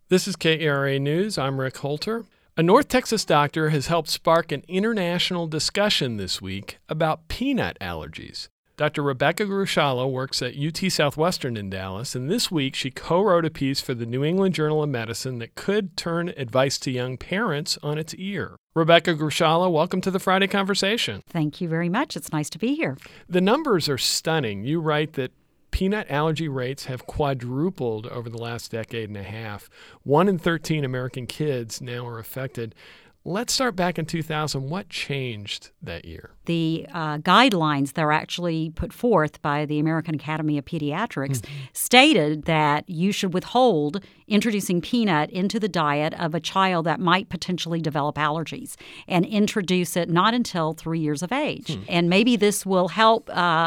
This is KERA News. I'm Rick Holter. A North Texas doctor has helped spark an international discussion this week about peanut allergies. Dr. Rebecca Grushala works at UT Southwestern in Dallas, and this week she co-wrote a piece for the New England Journal of Medicine that could turn advice to young parents on its ear. Rebecca Grushala, welcome to the Friday Conversation. Thank you very much. It's nice to be here. The numbers are stunning. You write that peanut allergy rates have quadrupled over the last decade and a half. 1 in 13 American kids now are affected. Let's start back in 2000. What changed that year? The guidelines that are actually put forth by the American Academy of Pediatrics stated that you should withhold introducing peanut into the diet of a child that might potentially develop allergies and introduce it not until 3 years of age. And maybe this will help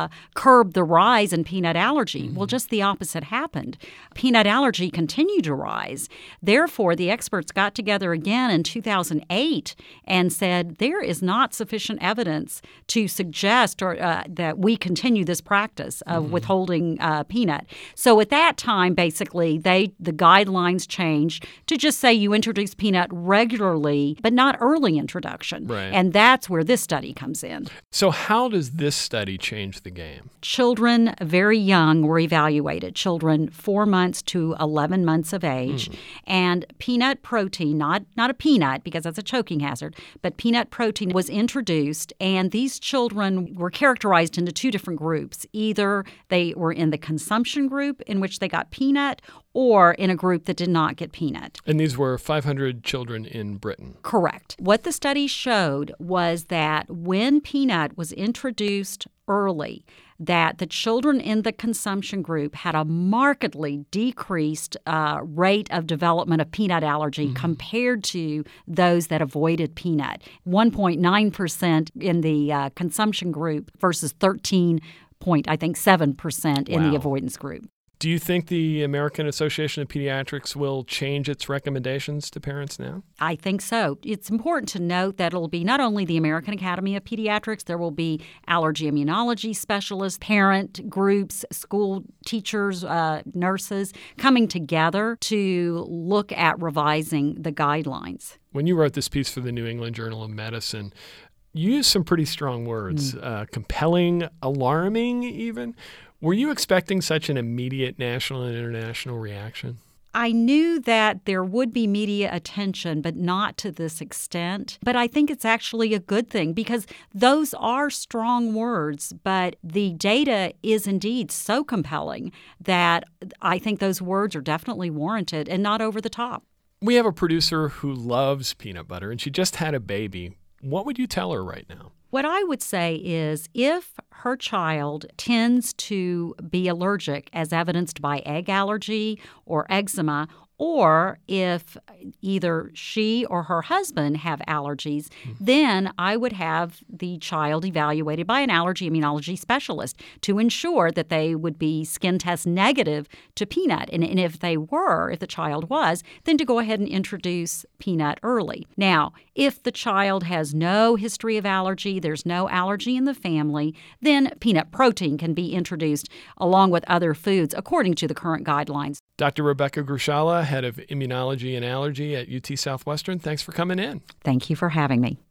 curb the rise in peanut allergy. Well, just the opposite happened. Peanut allergy continued to rise. Therefore, the experts got together again in 2008 and said there is not sufficient evidence to suggest that we continue this practice of withholding peanut. So at that time, basically, the guidelines changed to just say you introduce peanut regularly, but not early introduction. Right. And that's where this study comes in. So how does this study change the game? Children very young were evaluated, children 4 months to 11 months of age. And peanut protein, not a peanut because that's a choking hazard, but peanut protein was introduced, and these children were characterized into two different groups. Either they were in the consumption group in which they got peanut, or in a group that did not get peanut. And these were 500 children in Britain. Correct. What the study showed was that when peanut was introduced early, that the children in the consumption group had a markedly decreased rate of development of peanut allergy compared to those that avoided peanut. 1.9% in the consumption group versus 13.7% in the avoidance group. Do you think the American Association of Pediatrics will change its recommendations to parents now? I think so. It's important to note that it'll be not only the American Academy of Pediatrics, there will be allergy immunology specialists, parent groups, school teachers, nurses coming together to look at revising the guidelines. When you wrote this piece for the New England Journal of Medicine, you used some pretty strong words, compelling, alarming even. Were you expecting such an immediate national and international reaction? I knew that there would be media attention, but not to this extent. But I think it's actually a good thing because those are strong words, but the data is indeed so compelling that I think those words are definitely warranted and not over the top. We have a producer who loves peanut butter, and she just had a baby. What would you tell her right now? What I would say is if her child tends to be allergic, as evidenced by egg allergy or eczema, or if either she or her husband have allergies, then I would have the child evaluated by an allergy immunology specialist to ensure that they would be skin test negative to peanut. And if the child was, then to go ahead and introduce peanut early. Now, if the child has no history of allergy, there's no allergy in the family, then peanut protein can be introduced along with other foods according to the current guidelines. Dr. Rebecca Grushala, head of immunology and allergy at UT Southwestern, thanks for coming in. Thank you for having me.